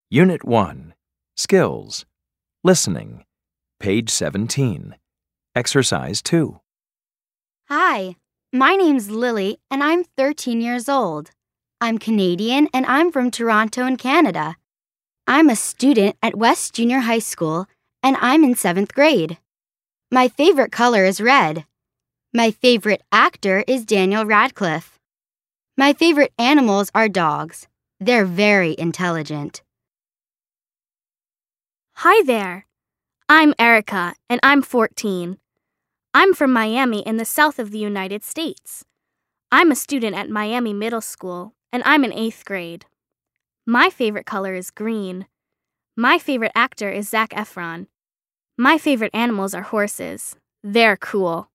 Unit 1. Skills. Listening. Page 17. Exercise 2. Hi, my name's Lily and I'm 13 years old. I'm Canadian and I'm from Toronto in Canada. I'm a student at West Junior High School and I'm in 7th grade. My favorite color is red. My favorite actor is Daniel Radcliffe. My favorite animals are dogs. They're very intelligent. Hi there. I'm Erica, and I'm 14. I'm from Miami in the south of the United States. I'm a student at Miami Middle School, and I'm in 8th grade. My favorite color is green. My favorite actor is Zac Efron. My favorite animals are horses. They're cool.